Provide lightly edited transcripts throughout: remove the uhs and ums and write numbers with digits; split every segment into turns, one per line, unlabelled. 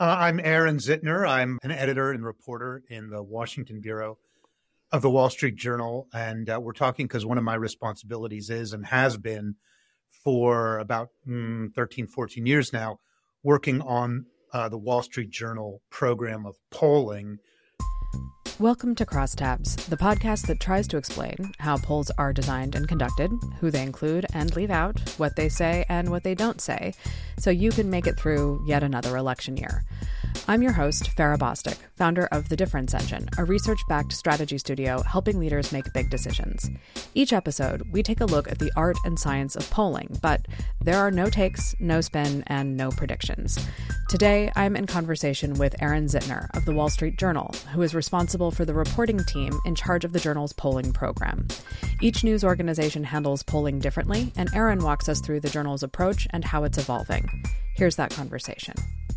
I'm Aaron Zitner. I'm an editor and reporter in the Washington bureau of the Wall Street Journal. And we're talking because one of my responsibilities is and has been for about 13, 14 years now, working on the Wall Street Journal program of polling.
Welcome to Crosstabs, the podcast that tries to explain how polls are designed and conducted, who they include and leave out, what they say and what they don't say, so you can make it through yet another election year. I'm your host, Farah Bostic, founder of The Difference Engine, a research-backed strategy studio helping leaders make big decisions. Each episode, we take a look at the art and science of polling, but there are no takes, no spin, and no predictions. Today, I'm in conversation with Aaron Zitner of The Wall Street Journal, who is responsible for the reporting team in charge of the journal's polling program. Each news organization handles polling differently, and Aaron walks us through the journal's approach and how it's evolving. Here's that conversation.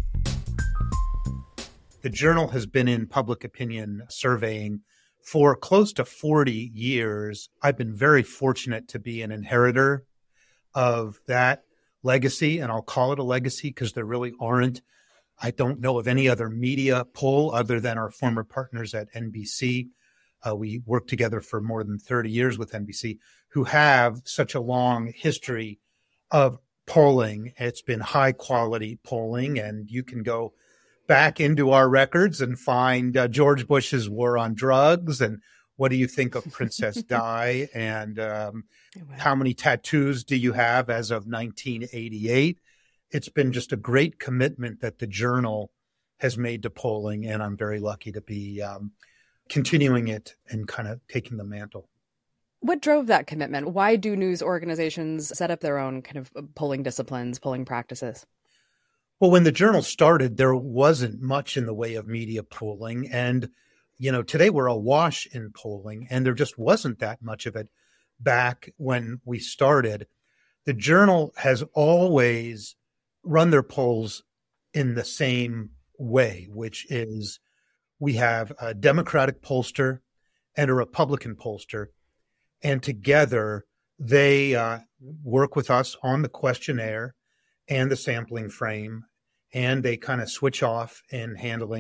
The Journal has been in public opinion surveying for close to 40 years. I've been very fortunate to be an inheritor of that legacy, and I'll call it a legacy because there really aren't. I don't know of any other media poll other than our former partners at NBC. We worked together for more than 30 years with NBC, who have such a long history of polling. It's been high quality polling, and you can go back into our records and find George Bush's war on drugs and what do you think of Princess Di and how many tattoos do you have as of 1988? It's been just a great commitment that the Journal has made to polling, and I'm very lucky to be continuing it and kind of taking the mantle.
What drove that commitment? Why do news organizations set up their own kind of polling disciplines, polling practices?
Well, when the Journal started, there wasn't much in the way of media polling. And, you know, today we're awash in polling, and there just wasn't that much of it back when we started. The Journal has always run their polls in the same way, which is we have a Democratic pollster and a Republican pollster, and together they work with us on the questionnaire and the sampling frame, and they kind of switch off in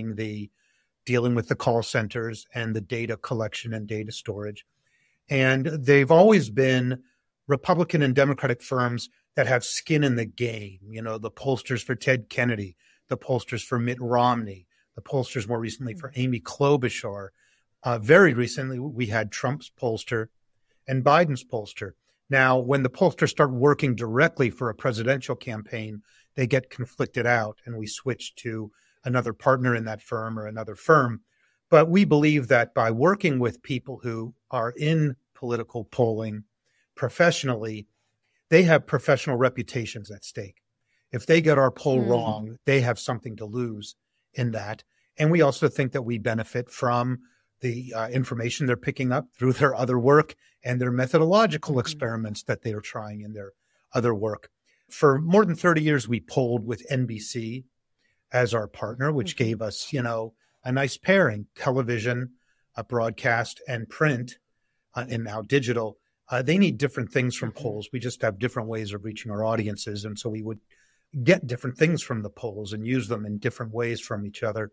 dealing with the call centers and the data collection and data storage. And they've always been Republican and Democratic firms that have skin in the game. You know, the pollsters for Ted Kennedy, the pollsters for Mitt Romney, the pollsters more recently for Amy Klobuchar. Very recently, we had Trump's pollster and Biden's pollster. Now, when the pollsters start working directly for a presidential campaign, they get conflicted out, and we switch to another partner in that firm or another firm. But we believe that by working with people who are in political polling professionally, they have professional reputations at stake. If they get our poll wrong, they have something to lose in that. And we also think that we benefit from the information they're picking up through their other work and their methodological experiments that they are trying in their other work. For more than 30 years, we polled with NBC as our partner, which gave us, you know, a nice pairing, television, broadcast, and print, and now digital. They need different things from polls. We just have different ways of reaching our audiences. And so we would get different things from the polls and use them in different ways from each other.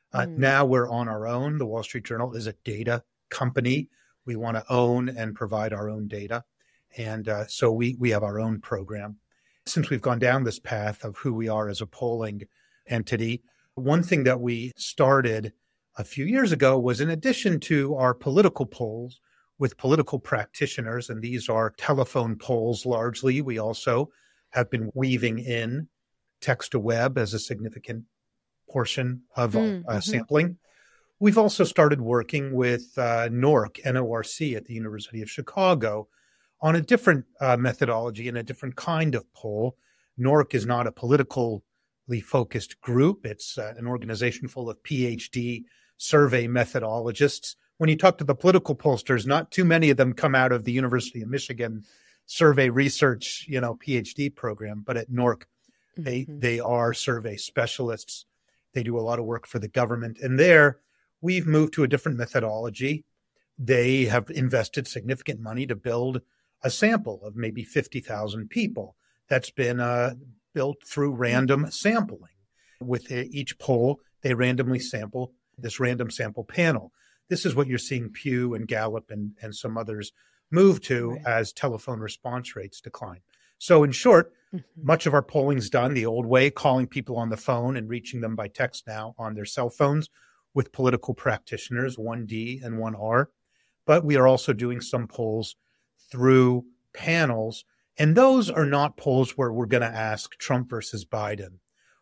Now we're on our own. The Wall Street Journal is a data company. We want to own and provide our own data. And so we have our own program. Since we've gone down this path of who we are as a polling entity, one thing that we started a few years ago was, in addition to our political polls with political practitioners, and these are telephone polls largely, we also have been weaving in text to web as a significant portion of sampling. We've also started working with NORC, N-O-R-C, at the University of Chicago on a different methodology and a different kind of poll. NORC is not a politically focused group. It's an organization full of PhD survey methodologists. When you talk to the political pollsters, not too many of them come out of the University of Michigan survey research, PhD program, but at NORC, they are survey specialists. They do a lot of work for the government. And there, we've moved to a different methodology. They have invested significant money to build a sample of maybe 50,000 people that's been built through random sampling. With each poll, they randomly sample this random sample panel. This is what you're seeing Pew and Gallup and some others move to as telephone response rates decline. So in short, much of our polling's done the old way, calling people on the phone and reaching them by text now on their cell phones with political practitioners, 1D and 1R. But we are also doing some polls through panels. And those are not polls where we're going to ask Trump versus Biden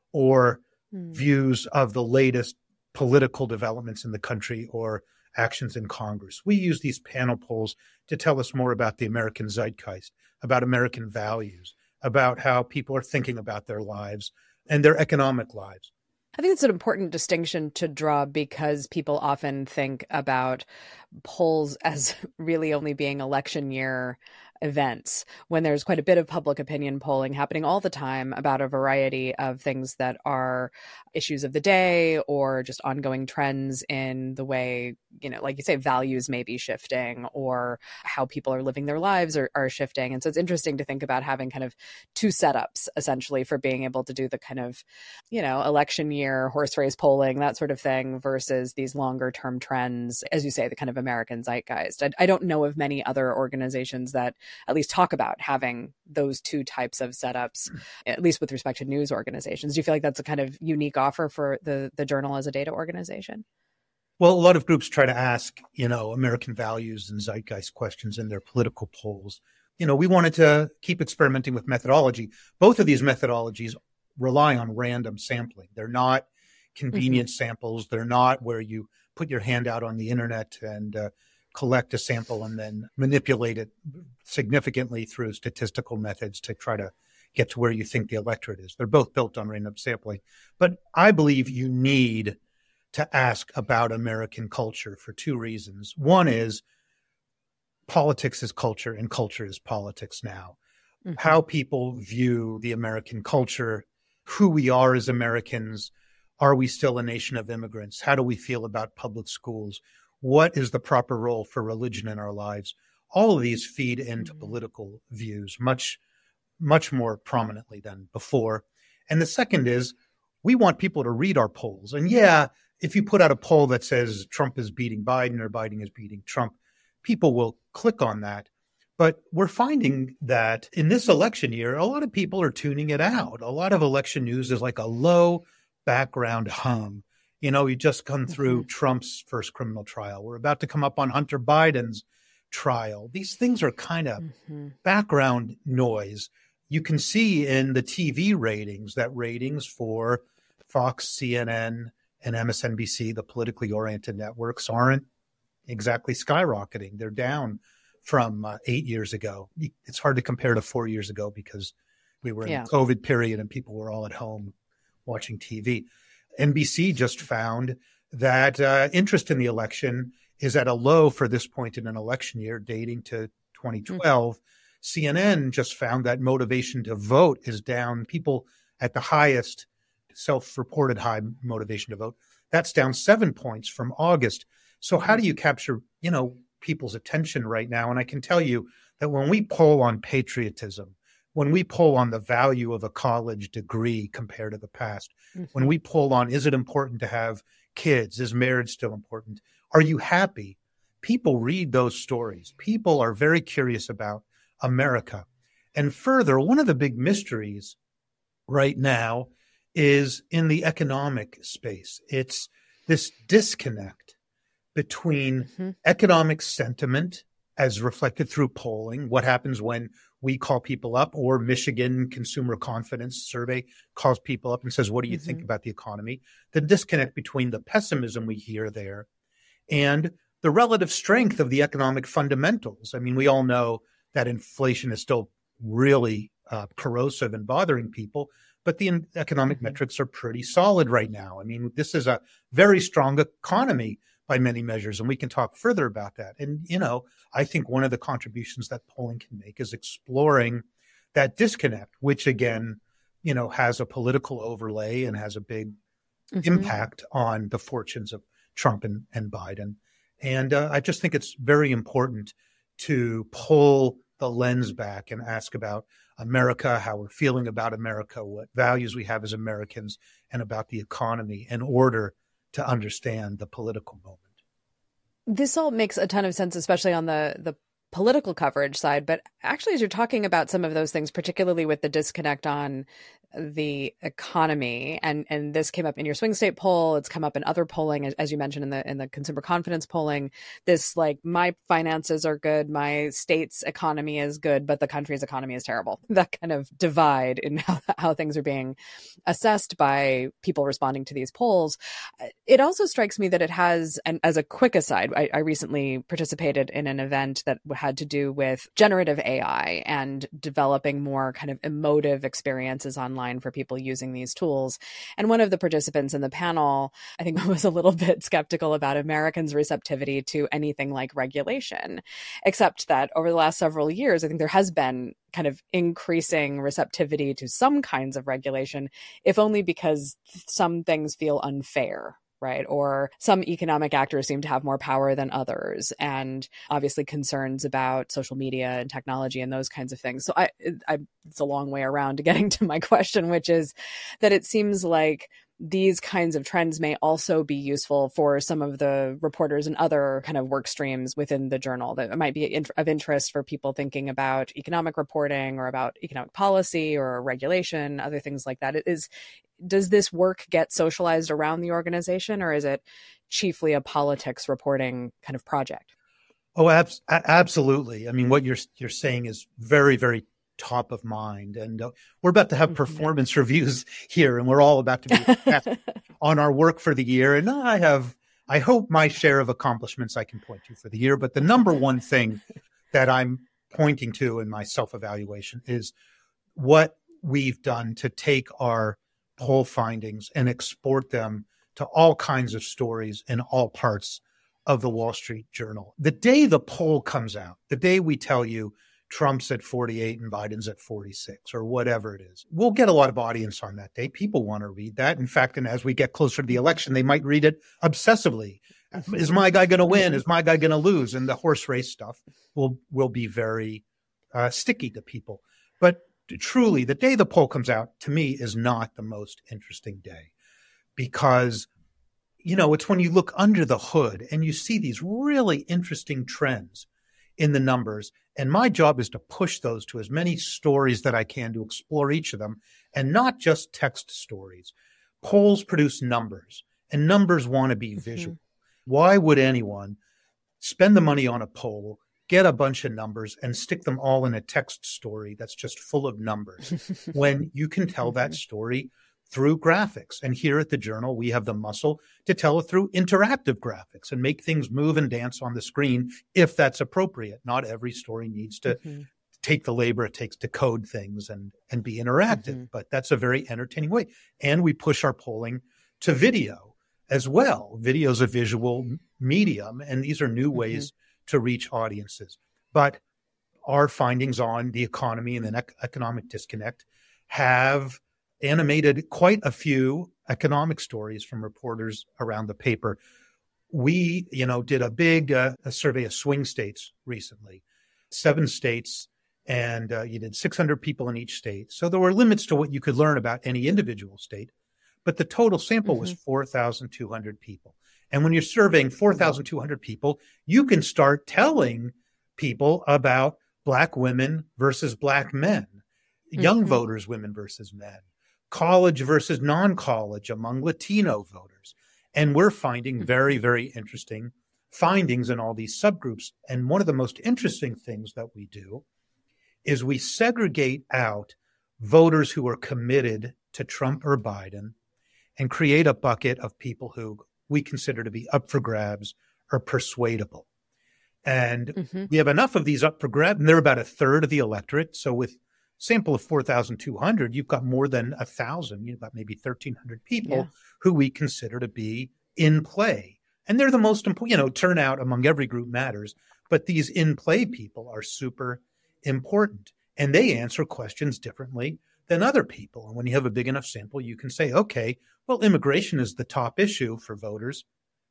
or views of the latest political developments in the country or actions in Congress. We use these panel polls to tell us more about the American zeitgeist, about American values, about how people are thinking about their lives and their economic lives.
I think it's an important distinction to draw because people often think about polls as really only being election year events, when there's quite a bit of public opinion polling happening all the time about a variety of things that are issues of the day or just ongoing trends in the way, like you say, values may be shifting or how people are living their lives are shifting. And so it's interesting to think about having kind of two setups essentially for being able to do the kind of, election year horse race polling, that sort of thing, versus these longer term trends, as you say, the kind of American zeitgeist. I don't know of many other organizations that at least talk about having those two types of setups, at least with respect to news organizations. Do you feel like that's a kind of unique offer for the Journal as a data organization?
Well, a lot of groups try to ask, American values and zeitgeist questions in their political polls. We wanted to keep experimenting with methodology. Both of these methodologies rely on random sampling. They're not convenient samples. They're not where you put your hand out on the internet and collect a sample and then manipulate it significantly through statistical methods to try to get to where you think the electorate is. They're both built on random sampling. But I believe you need to ask about American culture for two reasons. One is politics is culture and culture is politics now. How people view the American culture, who we are as Americans. Are we still a nation of immigrants? How do we feel about public schools? What is the proper role for religion in our lives? All of these feed into political views much, much more prominently than before. And the second is we want people to read our polls. And if you put out a poll that says Trump is beating Biden or Biden is beating Trump, people will click on that. But we're finding that in this election year, a lot of people are tuning it out. A lot of election news is like a low background hum. You just come through Trump's first criminal trial. We're about to come up on Hunter Biden's trial. These things are kind of background noise. You can see in the TV ratings that ratings for Fox, CNN, and MSNBC, the politically oriented networks, aren't exactly skyrocketing. They're down from 8 years ago. It's hard to compare to 4 years ago because we were in the COVID period and people were all at home watching TV. NBC just found that interest in the election is at a low for this point in an election year dating to 2012. CNN just found that motivation to vote is down. People at the highest self-reported high motivation to vote, that's down 7 points from August. So how do you capture, people's attention right now? And I can tell you that when we poll on patriotism, when we poll on the value of a college degree compared to the past, when we poll on, is it important to have kids? Is marriage still important? Are you happy? People read those stories. People are very curious about America. And further, one of the big mysteries right now is in the economic space. It's this disconnect between economic sentiment as reflected through polling, what happens when we call people up, or Michigan Consumer Confidence Survey calls people up and says, what do you think about the economy? The disconnect between the pessimism we hear there and the relative strength of the economic fundamentals. I mean, we all know that inflation is still really corrosive and bothering people, but the economic metrics are pretty solid right now. I mean, this is a very strong economy by many measures, and we can talk further about that. And, I think one of the contributions that polling can make is exploring that disconnect, which again, has a political overlay and has a big impact on the fortunes of Trump and Biden. And I just think it's very important to pull the lens back and ask about America, how we're feeling about America, what values we have as Americans, and about the economy in order to understand the political moment.
This all makes a ton of sense, especially on the political coverage side. But actually, as you're talking about some of those things, particularly with the disconnect on the economy, and this came up in your swing state poll, it's come up in other polling, as you mentioned in the consumer confidence polling, this like, my finances are good, my state's economy is good, but the country's economy is terrible. That kind of divide in how things are being assessed by people responding to these polls. It also strikes me that it has, and as a quick aside, I recently participated in an event that had to do with generative AI and developing more kind of emotive experiences online for people using these tools. And one of the participants in the panel, I think, was a little bit skeptical about Americans' receptivity to anything like regulation, except that over the last several years, I think there has been kind of increasing receptivity to some kinds of regulation, if only because some things feel unfair, right? Or some economic actors seem to have more power than others, and obviously concerns about social media and technology and those kinds of things. So it's a long way around to getting to my question, which is that it seems like these kinds of trends may also be useful for some of the reporters and other kind of work streams within the journal that might be of interest for people thinking about economic reporting or about economic policy or regulation, other things like that. Does this work get socialized around the organization, or is it chiefly a politics reporting kind of project?
Oh, absolutely. I mean, what you're saying is very, very top of mind. And we're about to have performance reviews here, and we're all about to be asked on our work for the year. And I hope my share of accomplishments I can point to for the year. But the number one thing that I'm pointing to in my self-evaluation is what we've done to take our poll findings and export them to all kinds of stories in all parts of the Wall Street Journal. The day the poll comes out, the day we tell you Trump's at 48 and Biden's at 46 or whatever it is, we'll get a lot of audience on that day. People want to read that. In fact, and as we get closer to the election, they might read it obsessively. Is my guy going to win? Is my guy going to lose? And the horse race stuff will be very sticky to people. But truly, the day the poll comes out, to me, is not the most interesting day, because, it's when you look under the hood and you see these really interesting trends in the numbers. And my job is to push those to as many stories that I can to explore each of them, and not just text stories. Polls produce numbers, and numbers want to be visual. Why would anyone spend the money on a poll, get a bunch of numbers, and stick them all in a text story that's just full of numbers when you can tell that story through graphics? And here at the Journal, we have the muscle to tell it through interactive graphics and make things move and dance on the screen if that's appropriate. Not every story needs to take the labor it takes to code things and be interactive, but that's a very entertaining way. And we push our polling to video as well. Video is a visual medium, and these are new ways to reach audiences. But our findings on the economy and the economic disconnect have animated quite a few economic stories from reporters around the paper. We, did a big a survey of swing states recently, 7 states, and you did 600 people in each state. So there were limits to what you could learn about any individual state, but the total sample was 4,200 people. And when you're surveying 4,200 people, you can start telling people about Black women versus Black men, young voters, women versus men, college versus non-college among Latino voters. And we're finding very, very interesting findings in all these subgroups. And one of the most interesting things that we do is we segregate out voters who are committed to Trump or Biden and create a bucket of people who we consider to be up for grabs or persuadable. And we have enough of these up for grabs, and they're about a third of the electorate. So with sample of 4,200, you've got more than 1,000, you've got maybe 1,300 people who we consider to be in play. And they're the most important, turnout among every group matters, but these in play people are super important, and they answer questions differently than other people. And when you have a big enough sample, you can say, okay, well, immigration is the top issue for voters,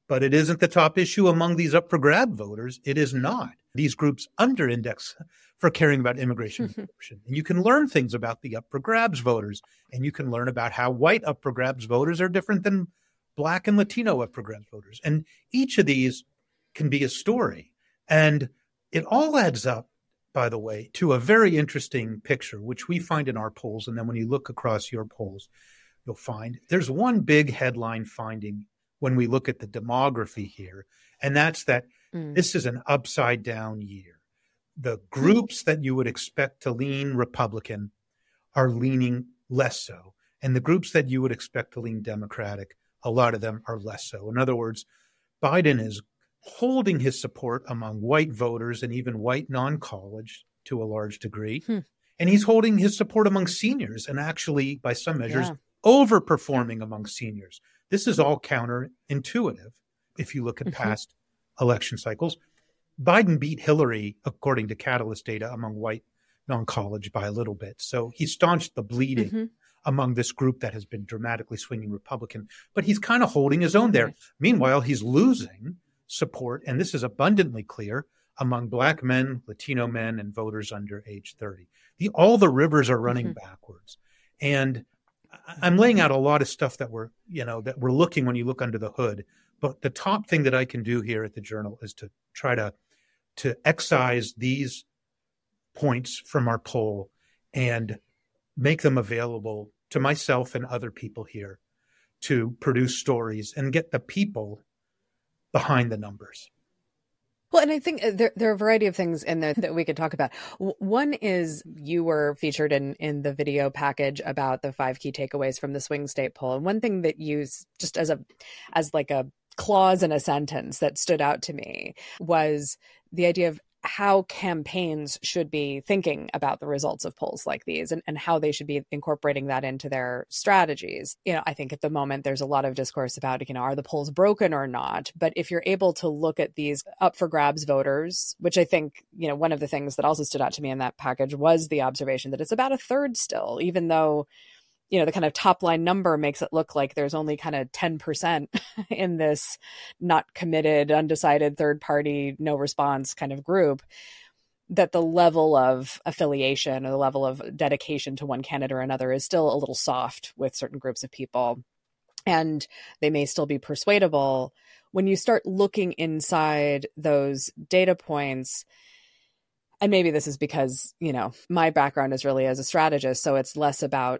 but it isn't the top issue among these up for grab voters. It is not. These groups under index for caring about immigration and abortion. And you can learn things about the up for grabs voters, and you can learn about how white up for grabs voters are different than Black and Latino up for grabs voters. And each of these can be a story. And it all adds up, by the way, to a very interesting picture, which we find in our polls. And then when you look across your polls, you'll find there's one big headline finding when we look at the demography here, and that's that this is an upside down year. The groups that you would expect to lean Republican are leaning less so. And the groups that you would expect to lean Democratic, a lot of them are less so. In other words, Biden is holding his support among white voters and even white non-college to a large degree. And he's holding his support among seniors and actually, by some measures, overperforming among seniors. This is all counterintuitive if you look at past election cycles. Biden beat Hillary, according to Catalyst data, among white non-college by a little bit. So he staunched the bleeding among this group that has been dramatically swinging Republican, but he's kind of holding his own there. Meanwhile, he's losing support, and this is abundantly clear, among Black men, Latino men, and voters under age 30. All the rivers are running backwards. And I'm laying out a lot of stuff that we're looking when you look under the hood. But the top thing that I can do here at the Journal is to try to excise these points from our poll and make them available to myself and other people here to produce stories and get the people behind the numbers.
Well, and I think there are a variety of things in there that we could talk about. One is you were featured in the video package about the 5 key takeaways from the swing state poll. And one thing that you just as like a clause in a sentence that stood out to me was the idea of how campaigns should be thinking about the results of polls like these and how they should be incorporating that into their strategies. I think at the moment there's a lot of discourse about, are the polls broken or not? But if you're able to look at these up for grabs voters, which I think, one of the things that also stood out to me in that package was the observation that it's about a third still, even though the kind of top line number makes it look like there's only kind of 10% in this not committed, undecided third party, no response kind of group, that the level of affiliation or the level of dedication to one candidate or another is still a little soft with certain groups of people. And they may still be persuadable. When you start looking inside those data points, and maybe this is because, my background is really as a strategist. So it's the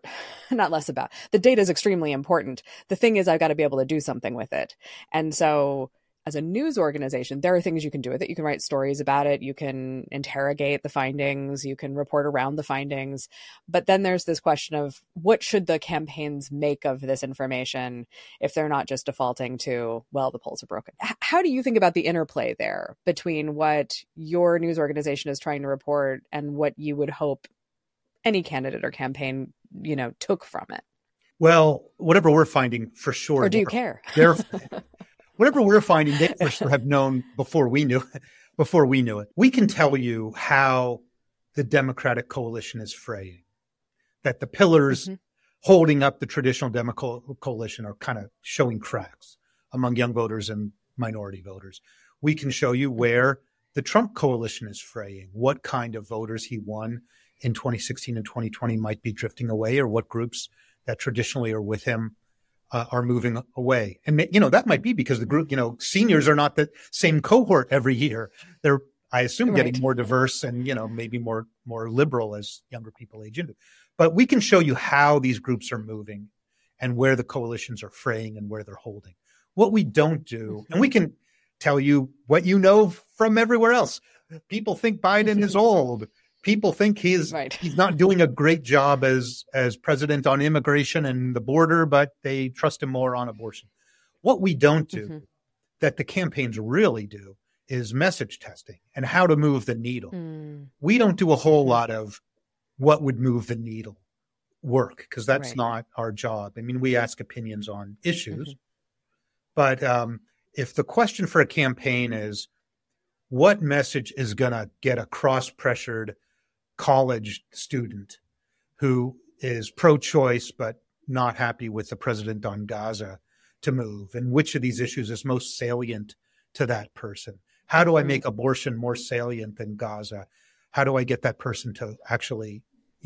data is extremely important. The thing is, I've got to be able to do something with it. And so as a news organization, there are things you can do with it. You can write stories about it. You can interrogate the findings. You can report around the findings. But then there's this question of what should the campaigns make of this information if they're not just defaulting to, well, the polls are broken. How do you think about the interplay there between what your news organization is trying to report and what you would hope any candidate or campaign, took from it?
Well, whatever we're finding for sure.
Or do you care?
Whatever we're finding, they for sure have known before we knew it. We can tell you how the Democratic coalition is fraying, that the pillars holding up the traditional Democratic coalition are kind of showing cracks among young voters and minority voters. We can show you where the Trump coalition is fraying, what kind of voters he won in 2016 and 2020 might be drifting away, or what groups that traditionally are with him are moving away. And, that might be because the group, seniors are not the same cohort every year. They're, I assume, getting more diverse and, maybe more liberal as younger people age into. But we can show you how these groups are moving and where the coalitions are fraying and where they're holding. What we don't do, and we can tell you what you know from everywhere else. People think Biden is old. People think he's not doing a great job as president on immigration and the border, but they trust him more on abortion. What we don't do that the campaigns really do is message testing and how to move the needle. We don't do a whole lot of what would move the needle work because that's not our job. I mean, we ask opinions on issues, but if the question for a campaign is what message is going to get a cross-pressured college student who is pro-choice but not happy with the president on Gaza to move, and which of these issues is most salient to that person. How do I make abortion more salient than Gaza? How do I get that person to actually,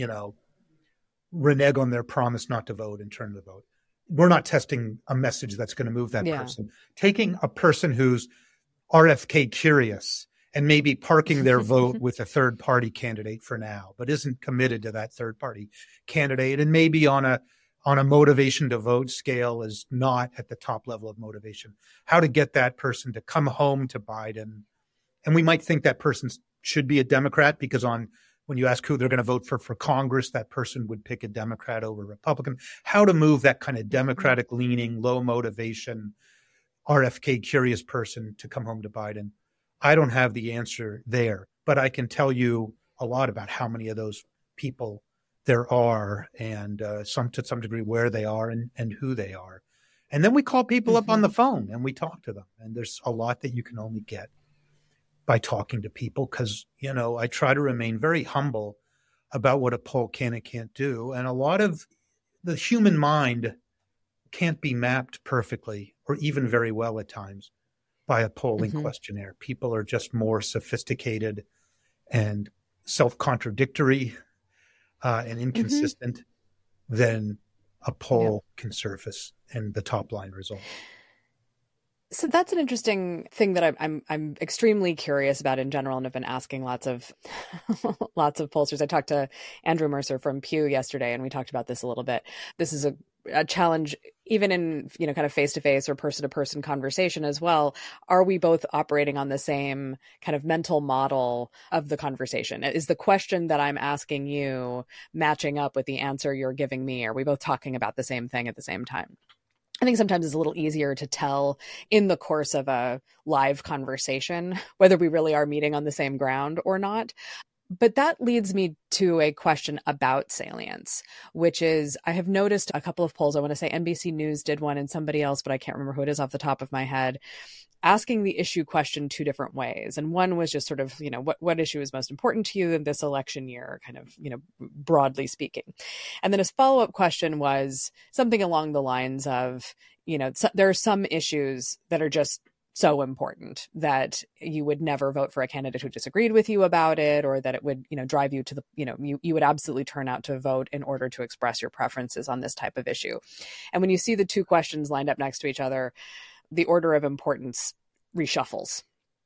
renege on their promise not to vote and turn the vote? We're not testing a message that's going to move that person. Taking a person who's RFK curious and maybe parking their vote with a third party candidate for now, but isn't committed to that third party candidate, and maybe on a motivation to vote scale is not at the top level of motivation. How to get that person to come home to Biden. And we might think that person should be a Democrat because when you ask who they're going to vote for Congress, that person would pick a Democrat over a Republican. How to move that kind of Democratic leaning, low motivation, RFK curious person to come home to Biden. I don't have the answer there, but I can tell you a lot about how many of those people there are, and to some degree where they are and who they are. And then we call people up on the phone and we talk to them. And there's a lot that you can only get by talking to people because, I try to remain very humble about what a poll can and can't do. And a lot of the human mind can't be mapped perfectly or even very well at times by a polling questionnaire. People are just more sophisticated and self-contradictory and inconsistent than a poll can surface and the top line result.
So that's an interesting thing that I'm extremely curious about in general, and have been asking lots of pollsters. I talked to Andrew Mercer from Pew yesterday, and we talked about this a little bit. This is a challenge, even in kind of face-to-face or person-to-person conversation as well. Are we both operating on the same kind of mental model of the conversation? Is the question that I'm asking you matching up with the answer you're giving me? Are we both talking about the same thing at the same time? I think sometimes it's a little easier to tell in the course of a live conversation whether we really are meeting on the same ground or not. But that leads me to a question about salience, which is, I have noticed a couple of polls. I want to say NBC News did one and somebody else, but I can't remember who it is off the top of my head, asking the issue question two different ways. And one was just sort of, what issue is most important to you in this election year, kind of, broadly speaking. And then his follow-up question was something along the lines of, there are some issues that are just so important that you would never vote for a candidate who disagreed with you about it, or that it would, drive you to the, you would absolutely turn out to vote in order to express your preferences on this type of issue. And when you see the two questions lined up next to each other, the order of importance reshuffles.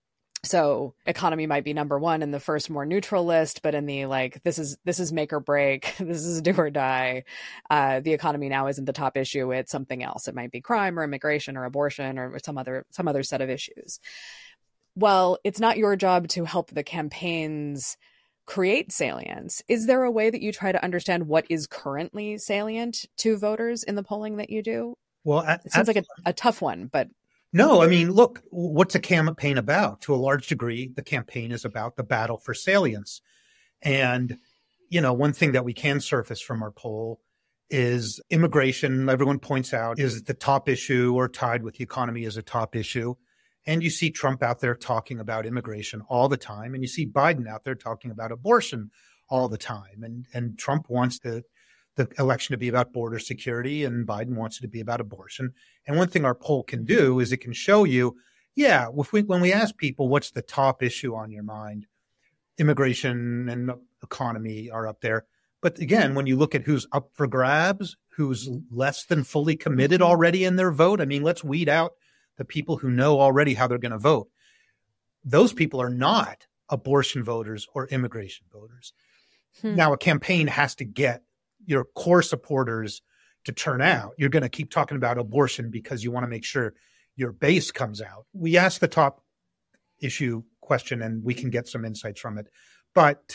So economy might be number one in the first more neutral list, but in the this is make or break, this is do or die. The economy now isn't the top issue; it's something else. It might be crime or immigration or abortion or some other set of issues. Well, it's not your job to help the campaigns create salience. Is there a way that you try to understand what is currently salient to voters in the polling that you do?
Well,
it seems like a tough one, but.
No, I mean, look, what's a campaign about? To a large degree, the campaign is about the battle for salience. And, one thing that we can surface from our poll is immigration, everyone points out, is the top issue or tied with the economy as a top issue. And you see Trump out there talking about immigration all the time. And you see Biden out there talking about abortion all the time. And Trump wants the election to be about border security, and Biden wants it to be about abortion. And one thing our poll can do is it can show you, when we ask people what's the top issue on your mind, immigration and economy are up there. But again, when you look at who's up for grabs, who's less than fully committed already in their vote, I mean, let's weed out the people who know already how they're going to vote. Those people are not abortion voters or immigration voters. Now, a campaign has to get your core supporters to turn out. You're going to keep talking about abortion because you want to make sure your base comes out. We asked the top issue question and we can get some insights from it. But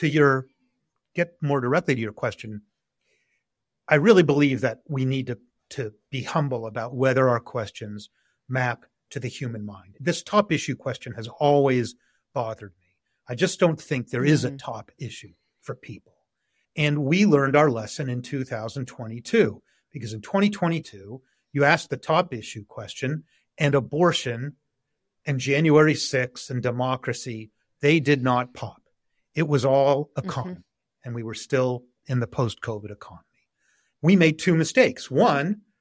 get more directly to your question, I really believe that we need to be humble about whether our questions map to the human mind. This top issue question has always bothered me. I just don't think there is a top issue for people. And we learned our lesson in 2022, because in 2022, you asked the top issue question, and abortion and January 6th and democracy, they did not pop. It was all economy, and we were still in the post-COVID economy. We made two mistakes. One,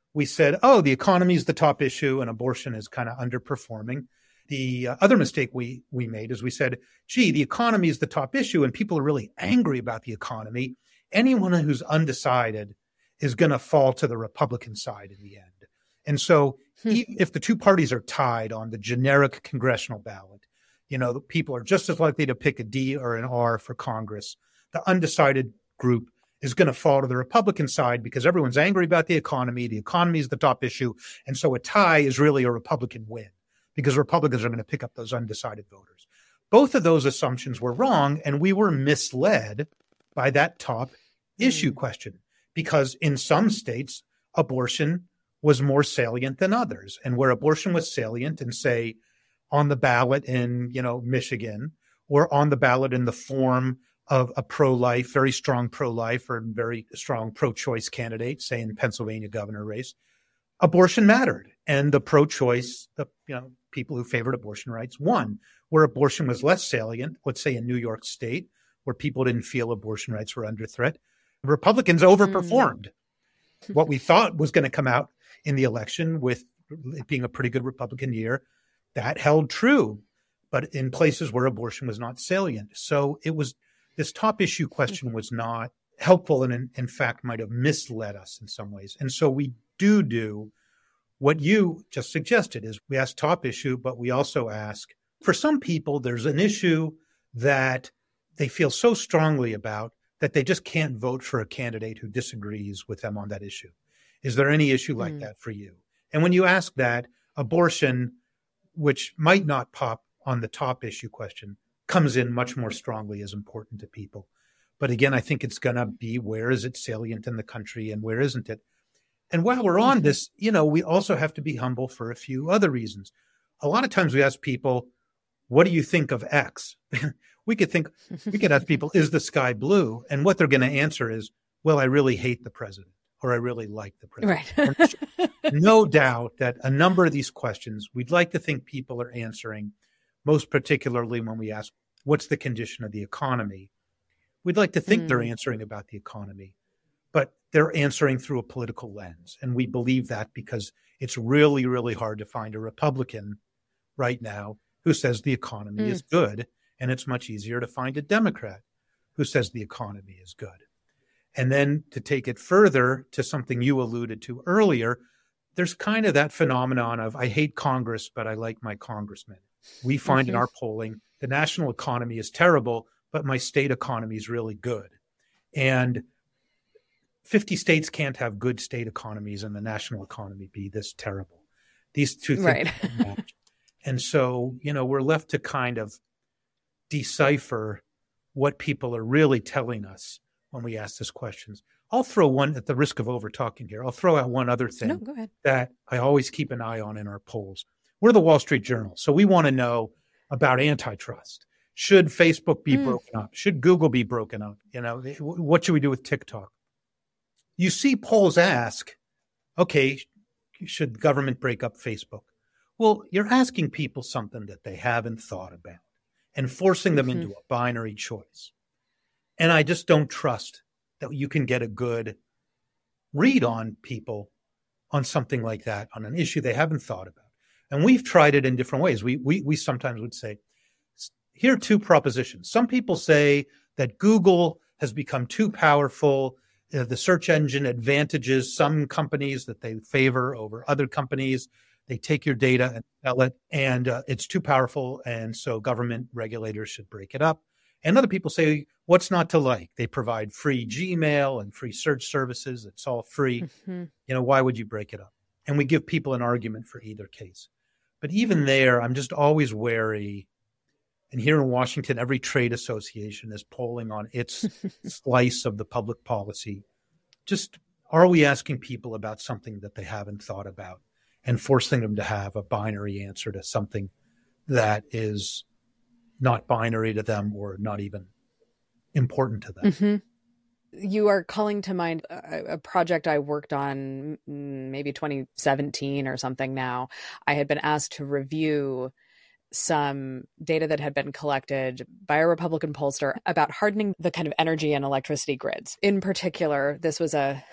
we said, oh, the economy is the top issue and abortion is kind of underperforming. The other mistake we made is we said, gee, the economy is the top issue and people are really angry about the economy. Anyone who's undecided is going to fall to the Republican side in the end. And so if the two parties are tied on the generic congressional ballot, the people are just as likely to pick a D or an R for Congress. The undecided group is going to fall to the Republican side because everyone's angry about the economy. The economy is the top issue. And so a tie is really a Republican win because Republicans are going to pick up those undecided voters. Both of those assumptions were wrong, and we were misled by that top issue question because in some states, abortion was more salient than others. And where abortion was salient and say on the ballot in, Michigan, or on the ballot in the form of a pro-life, very strong pro-life or very strong pro-choice candidate, say in Pennsylvania governor race, abortion mattered. And the pro-choice, people who favored abortion rights won. Where abortion was less salient, let's say in New York State, where people didn't feel abortion rights were under threat, Republicans overperformed what we thought was going to come out in the election with it being a pretty good Republican year. That held true, but in places where abortion was not salient. So this top issue question was not helpful and in fact might have misled us in some ways. And so we do what you just suggested is we ask top issue, but we also ask, for some people, there's an issue that they feel so strongly about that they just can't vote for a candidate who disagrees with them on that issue. Is there any issue like that for you? And when you ask that, abortion, which might not pop on the top issue question, comes in much more strongly as important to people. But again, I think it's going to be where is it salient in the country and where isn't it? And while we're on this, we also have to be humble for a few other reasons. A lot of times we ask people, what do you think of X? we could ask people, is the sky blue? And what they're going to answer is, well, I really hate the president or I really like the president. Right. No doubt that a number of these questions we'd like to think people are answering, most particularly when we ask, what's the condition of the economy? We'd like to think they're answering about the economy, but they're answering through a political lens. And we believe that because it's really, really hard to find a Republican right now who says the economy is good. And it's much easier to find a Democrat who says the economy is good. And then to take it further to something you alluded to earlier, there's kind of that phenomenon of I hate Congress, but I like my congressman. We find in our polling, the national economy is terrible, but my state economy is really good. And 50 states can't have good state economies and the national economy be this terrible. These two things don't match. And so, we're left to kind of decipher what people are really telling us when we ask these questions. I'll throw one, at the risk of over-talking here, I'll throw out one other thing that I always keep an eye on in our polls. We're the Wall Street Journal, so we want to know about antitrust. Should Facebook be broken up? Should Google be broken up? What should we do with TikTok? You see polls ask, okay, should government break up Facebook? Well, you're asking people something that they haven't thought about and forcing them into a binary choice. And I just don't trust that you can get a good read on people on something like that, on an issue they haven't thought about. And we've tried it in different ways. We sometimes would say, here are two propositions. Some people say that Google has become too powerful. The search engine advantages some companies that they favor over other companies. They take your data and sell it, and it's too powerful, and so government regulators should break it up. And other people say, what's not to like? They provide free Gmail and free search services. It's all free. Why would you break it up? And we give people an argument for either case. But even there, I'm just always wary. And here in Washington, every trade association is polling on its slice of the public policy. Just, are we asking people about something that they haven't thought about and forcing them to have a binary answer to something that is not binary to them or not even important to them?
You are calling to mind a project I worked on maybe 2017 or something now. I had been asked to review some data that had been collected by a Republican pollster about hardening the kind of energy and electricity grids. In particular, this was a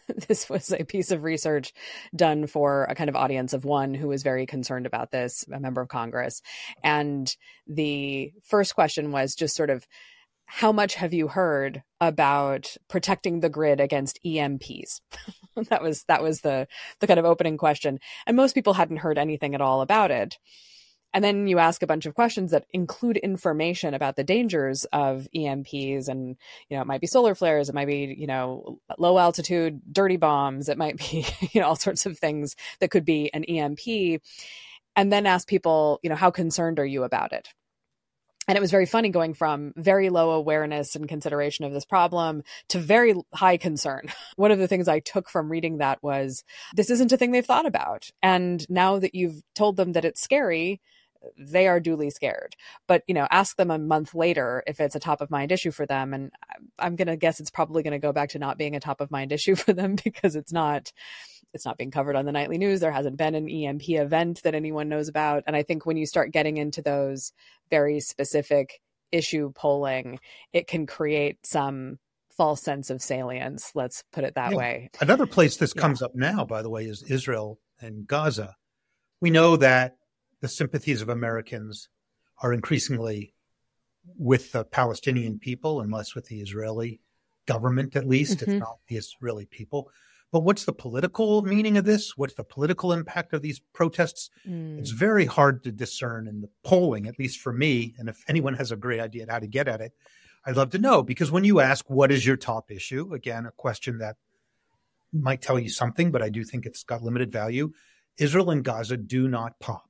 this was a piece of research done for a kind of audience of one who was very concerned about this, a member of Congress. And the first question was just sort of, how much have you heard about protecting the grid against EMPs? that was the kind of opening question. And most people hadn't heard anything at all about it. And then you ask a bunch of questions that include information about the dangers of EMPs. And, it might be solar flares. It might be, low altitude, dirty bombs. It might be, all sorts of things that could be an EMP. And then ask people, how concerned are you about it? And it was very funny going from very low awareness and consideration of this problem to very high concern. One of the things I took from reading that was, this isn't a thing they've thought about. And now that you've told them that it's scary, they are duly scared. But, ask them a month later if it's a top of mind issue for them. And I'm going to guess it's probably going to go back to not being a top of mind issue for them because it's not being covered on the nightly news. There hasn't been an EMP event that anyone knows about. And I think when you start getting into those very specific issue polling, it can create some false sense of salience. Let's put it that way.
Another place this comes up now, by the way, is Israel and Gaza. We know that the sympathies of Americans are increasingly with the Palestinian people and less with the Israeli government, at least, if not the Israeli people. But what's the political meaning of this? What's the political impact of these protests? It's very hard to discern in the polling, at least for me. And if anyone has a great idea how to get at it, I'd love to know. Because when you ask, what is your top issue? Again, a question that might tell you something, but I do think it's got limited value. Israel and Gaza do not pop.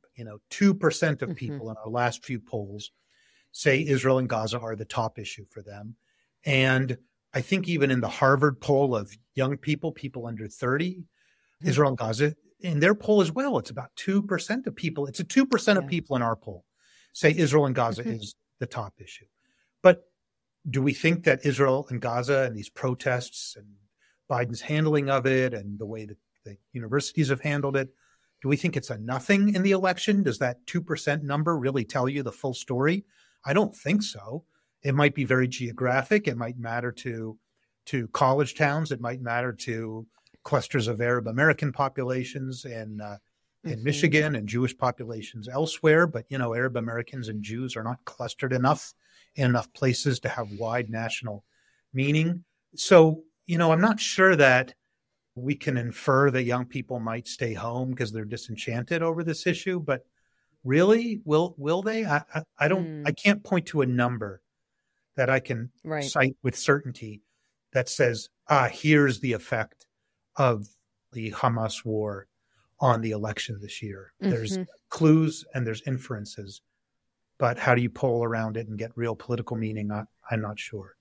2% of people in our last few polls say Israel and Gaza are the top issue for them. And I think even in the Harvard poll of young people under 30, Israel and Gaza, in their poll as well, it's about 2% of people. It's a 2% of people in our poll say Israel and Gaza is the top issue. But do we think that Israel and Gaza and these protests and Biden's handling of it and the way that the universities have handled it, do we think it's a nothing in the election? Does that 2% number really tell you the full story? I don't think so. It might be very geographic. It might matter to college towns. It might matter to clusters of Arab American populations in Michigan and Jewish populations elsewhere. But, Arab Americans and Jews are not clustered enough in enough places to have wide national meaning. So, I'm not sure that we can infer that young people might stay home because they're disenchanted over this issue. But really, will they? I don't. I can't point to a number that I can cite with certainty that says, here's the effect of the Hamas war on the election this year. There's clues and there's inferences, but how do you poll around it and get real political meaning? I'm not sure.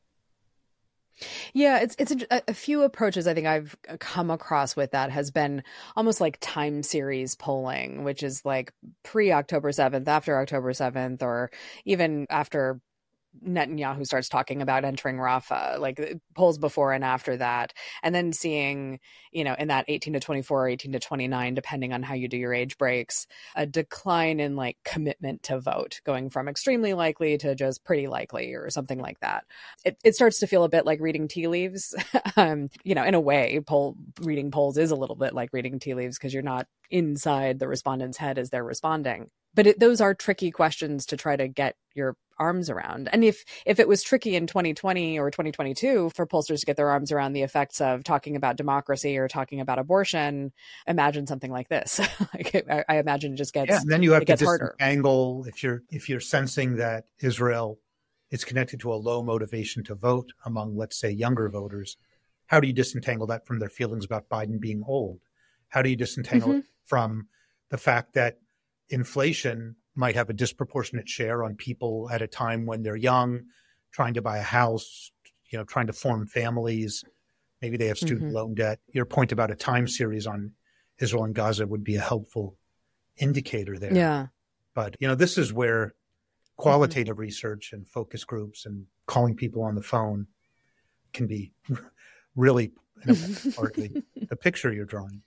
Yeah, it's a few approaches I think I've come across with that has been almost like time series polling, which is like pre-October 7th, after October 7th, or even after Netanyahu starts talking about entering Rafah, like polls before and after that, and then seeing, in that 18 to 24 or 18 to 29, depending on how you do your age breaks, a decline in like commitment to vote, going from extremely likely to just pretty likely or something like that. It starts to feel a bit like reading tea leaves. In a way, reading polls is a little bit like reading tea leaves because you're not inside the respondent's head as they're responding. But those are tricky questions to try to get your arms around. And if it was tricky in 2020 or 2022 for pollsters to get their arms around the effects of talking about democracy or talking about abortion, imagine something like this. I imagine it just gets
and then you have to
harder.
Disentangle if you're sensing that Israel is connected to a low motivation to vote among, let's say, younger voters. How do you disentangle that from their feelings about Biden being old? How do you disentangle it from the fact that inflation might have a disproportionate share on people at a time when they're young, trying to buy a house, trying to form families. Maybe they have student loan debt. Your point about a time series on Israel and Gaza would be a helpful indicator there.
Yeah.
But, this is where qualitative research and focus groups and calling people on the phone can be really partly the picture you're drawing.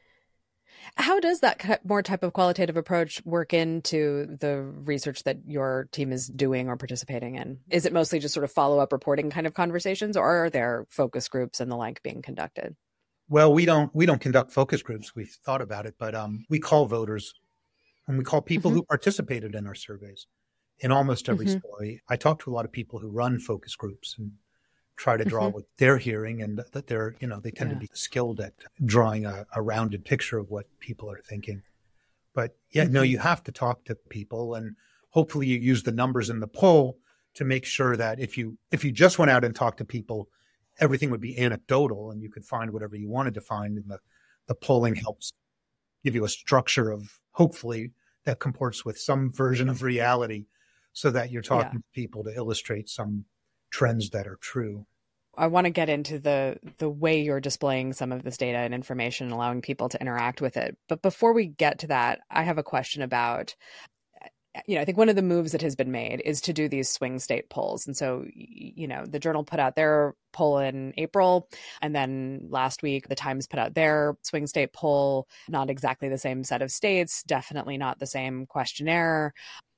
How does that more type of qualitative approach work into the research that your team is doing or participating in? Is it mostly just sort of follow-up reporting kind of conversations, or are there focus groups and the like being conducted?
Well, we don't conduct focus groups. We've thought about it, but we call voters and we call people who participated in our surveys in almost every story. I talk to a lot of people who run focus groups and try to draw what they're hearing, and that they're, they tend to be skilled at drawing a rounded picture of what people are thinking. But you have to talk to people, and hopefully you use the numbers in the poll to make sure that if you just went out and talked to people, everything would be anecdotal and you could find whatever you wanted to find. And the polling helps give you a structure of, hopefully, that comports with some version of reality, so that you're talking to people to illustrate some trends that are true.
I want to get into the way you're displaying some of this data and information and allowing people to interact with it. But before we get to that, I have a question about, I think one of the moves that has been made is to do these swing state polls. And so, the Journal put out their poll in April. And then last week, the Times put out their swing state poll, not exactly the same set of states, definitely not the same questionnaire.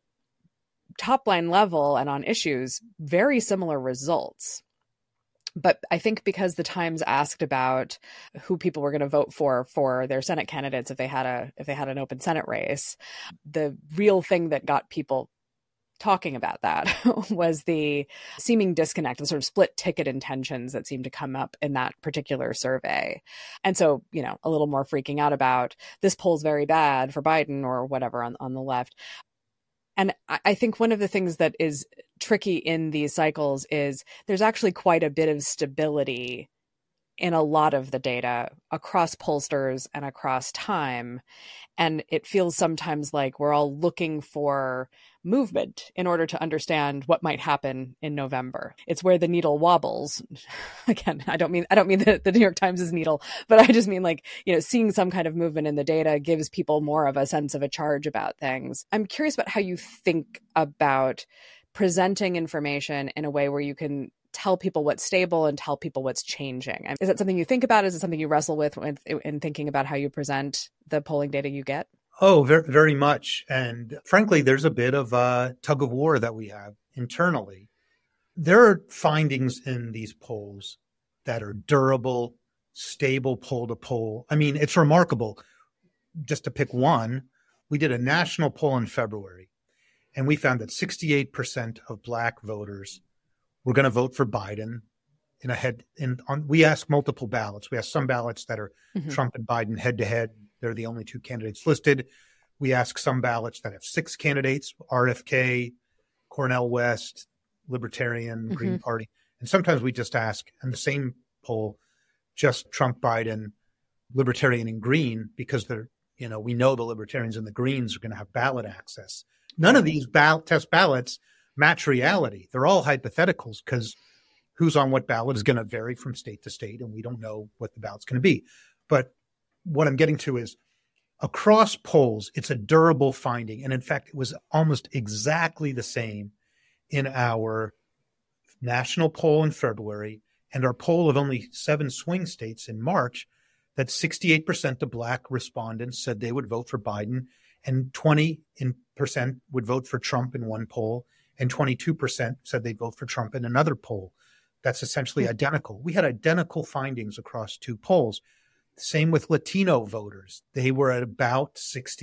Top line level and on issues, very similar results. But I think because the Times asked about who people were going to vote for their Senate candidates if they had an open Senate race, the real thing that got people talking about that was the seeming disconnect, the sort of split ticket intentions that seemed to come up in that particular survey. And so, a little more freaking out about this poll's very bad for Biden or whatever on the left. And I think one of the things that is tricky in these cycles is there's actually quite a bit of stability in a lot of the data across pollsters and across time. And it feels sometimes like we're all looking for movement in order to understand what might happen in November. It's where the needle wobbles. Again, I don't mean the New York Times' needle, but I just mean seeing some kind of movement in the data gives people more of a sense of a charge about things. I'm curious about how you think about presenting information in a way where you can tell people what's stable and tell people what's changing. Is that something you think about? Is it something you wrestle with in thinking about how you present the polling data you get?
Oh, very, very much. And frankly, there's a bit of a tug of war that we have internally. There are findings in these polls that are durable, stable poll to poll. I mean, it's remarkable. Just to pick one, we did a national poll in February, and we found that 68% of Black voters were going to vote for Biden we asked multiple ballots. We asked some ballots that are Trump and Biden head to head. They're the only two candidates listed. We ask some ballots that have 6 candidates, RFK, Cornel West, Libertarian, Green Party. And sometimes we just ask, in the same poll, just Trump, Biden, Libertarian, and Green, because we know the Libertarians and the Greens are going to have ballot access. None of these test ballots match reality. They're all hypotheticals because who's on what ballot is going to vary from state to state, and we don't know what the ballot's going to be. But what I'm getting to is across polls, it's a durable finding. And in fact, it was almost exactly the same in our national poll in February and our poll of only 7 swing states in March, that 68% of Black respondents said they would vote for Biden, and 20% would vote for Trump in one poll, and 22% said they'd vote for Trump in another poll. That's essentially identical. We had identical findings across 2 polls. Same with Latino voters. They were at about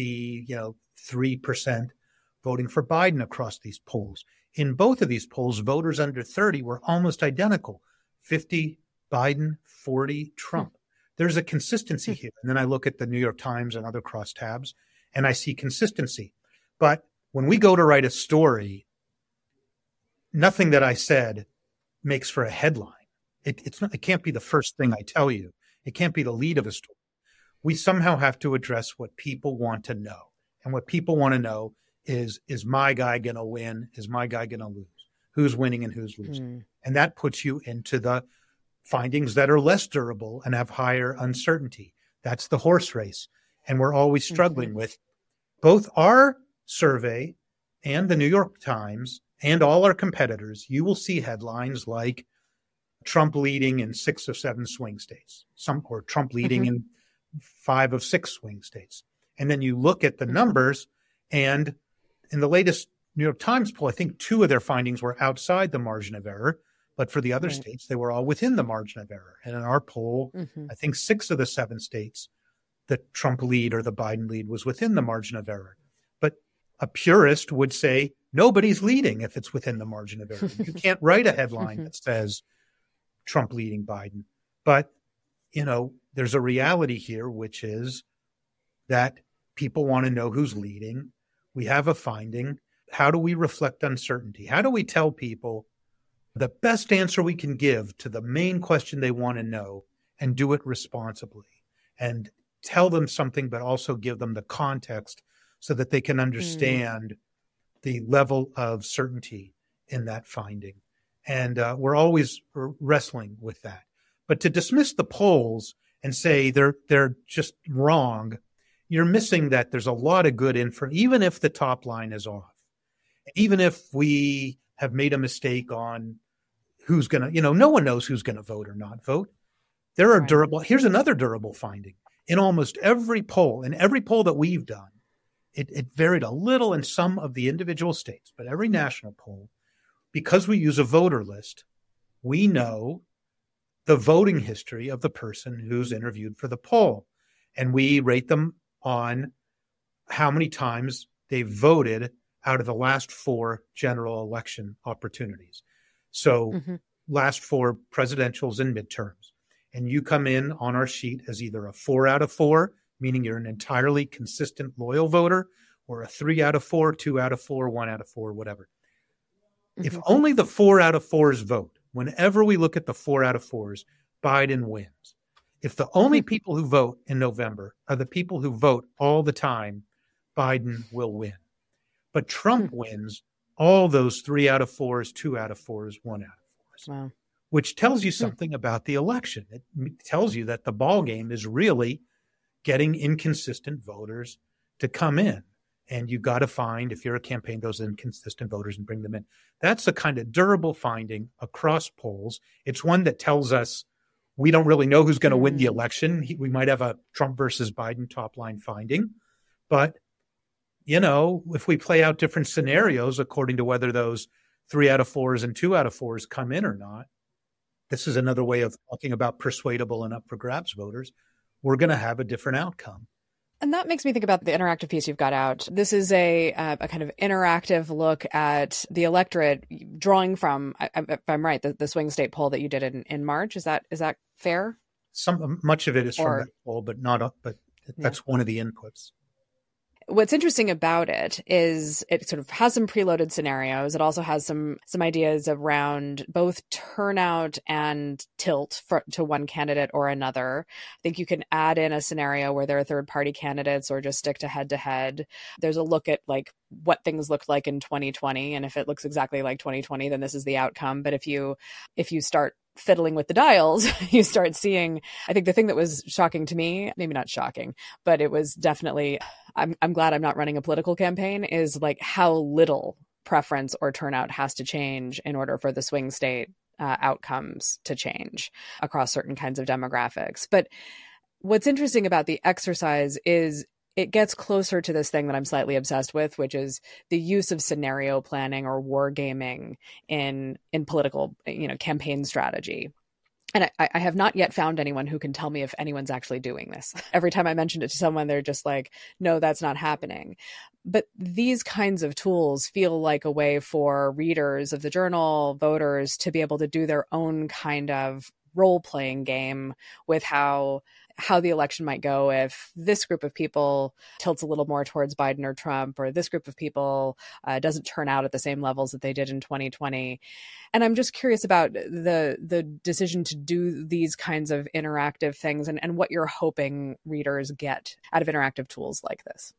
3% voting for Biden across these polls. In both of these polls, voters under 30 were almost identical. 50 Biden, 40 Trump. There's a consistency here. And then I look at the New York Times and other crosstabs, and I see consistency. But when we go to write a story, nothing that I said makes for a headline. It can't be the first thing I tell you. It can't be the lead of a story. We somehow have to address what people want to know. And what people want to know is my guy going to win? Is my guy going to lose? Who's winning and who's losing? And that puts you into the findings that are less durable and have higher uncertainty. That's the horse race. And we're always struggling with both our survey and the New York Times and all our competitors. You will see headlines like Trump leading in 6 of 7 swing states, or Trump leading in 5 of 6 swing states. And then you look at the numbers, and in the latest New York Times poll, I think 2 of their findings were outside the margin of error, But for the other
Right.
states, they were all within the margin of error. And in our poll, I think 6 of the 7 states, the Trump lead or the Biden lead was within the margin of error. But a purist would say nobody's leading if it's within the margin of error. You can't write a headline that says Trump leading Biden. But, there's a reality here, which is that people want to know who's leading. We have a finding. How do we reflect uncertainty? How do we tell people the best answer we can give to the main question they want to know and do it responsibly and tell them something, but also give them the context so that they can understand the level of certainty in that finding. And we're always wrestling with that. But to dismiss the polls and say they're just wrong, you're missing that there's a lot of good info, even if the top line is off. Even if we have made a mistake on who's going to, no one knows who's going to vote or not vote. There are durable, here's another durable finding. In almost every poll, that we've done, it varied a little in some of the individual states, but every national poll, because we use a voter list, we know the voting history of the person who's interviewed for the poll. And we rate them on how many times they voted out of the last 4 general election opportunities. So last 4 presidentials and midterms. And you come in on our sheet as either a 4 out of 4, meaning you're an entirely consistent, loyal voter, or a 3 out of 4, 2 out of 4, 1 out of 4, whatever. If only the 4 out of 4s vote, whenever we look at the 4 out of 4s, Biden wins. If the only people who vote in November are the people who vote all the time, Biden will win. But Trump wins all those 3 out of 4s, 2 out of 4s, 1 out of 4s,
Wow.
which tells you something about the election. It tells you that the ball game is really getting inconsistent voters to come in. And you got to find, if you're a campaign, those inconsistent voters and bring them in. That's a kind of durable finding across polls. It's one that tells us we don't really know who's going to win the election. We might have a Trump versus Biden top line finding. But, if we play out different scenarios according to whether those 3 out of 4s and 2 out of 4s come in or not, this is another way of talking about persuadable and up for grabs voters. We're going to have a different outcome.
And that makes me think about the interactive piece you've got out. This is a kind of interactive look at the electorate, drawing from, if I'm right, the swing state poll that you did in March. Is that fair?
Much of it is from that poll, but that's one of the inputs.
What's interesting about it is it sort of has some preloaded scenarios. It also has some ideas around both turnout and tilt to one candidate or another. I think you can add in a scenario where there are third-party candidates or just stick to head-to-head. There's a look at what things looked like in 2020, and if it looks exactly like 2020, then this is the outcome. But if you start fiddling with the dials, you start seeing, I think the thing that was shocking to me, maybe not shocking, but it was definitely, I'm glad I'm not running a political campaign, is how little preference or turnout has to change in order for the swing state outcomes to change across certain kinds of demographics. But what's interesting about the exercise is it gets closer to this thing that I'm slightly obsessed with, which is the use of scenario planning or wargaming in political, campaign strategy. And I have not yet found anyone who can tell me if anyone's actually doing this. Every time I mention it to someone, they're just like, no, that's not happening. But these kinds of tools feel like a way for readers of the Journal, voters, to be able to do their own kind of role-playing game with how the election might go if this group of people tilts a little more towards Biden or Trump, or this group of people doesn't turn out at the same levels that they did in 2020. And I'm just curious about the decision to do these kinds of interactive things and what you're hoping readers get out of interactive tools like this.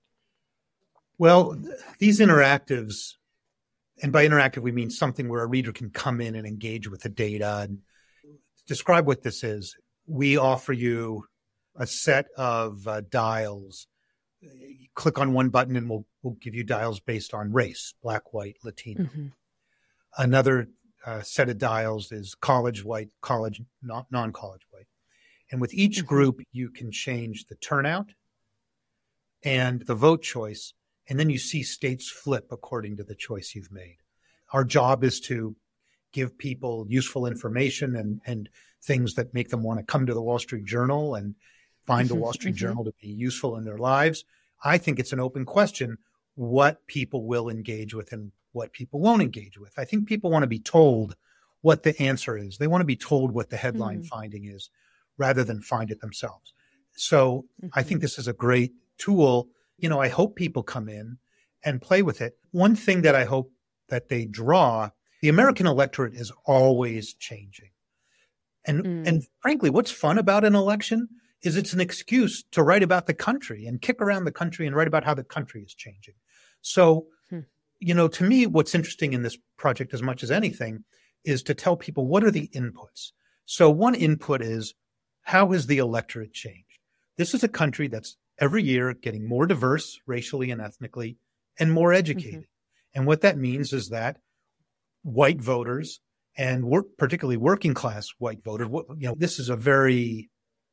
Well, these interactives, and by interactive, we mean something where a reader can come in and engage with the data. And describe what this is. We offer you a set of dials. You click on one button and we'll give you dials based on race, Black, white, Latino. Mm-hmm. Another set of dials is college white, college, non-college white. And with each group, you can change the turnout and the vote choice. And then you see states flip according to the choice you've made. Our job is to give people useful information and things that make them want to come to the Wall Street Journal and find the Wall Street Journal to be useful in their lives. I think it's an open question what people will engage with and what people won't engage with. I think people want to be told what the answer is. They want to be told what the headline finding is rather than find it themselves. So I think this is a great tool. You know, I hope people come in and play with it. One thing that I hope that they draw, the American electorate is always changing. And frankly, what's fun about an election is it's an excuse to write about the country and kick around the country and write about how the country is changing. So, you know, to me, what's interesting in this project as much as anything is to tell people what are the inputs. So one input is, how has the electorate changed? This is a country that's every year getting more diverse racially and ethnically and more educated. And what that means is that white voters and particularly working class white voters, you know, this is a very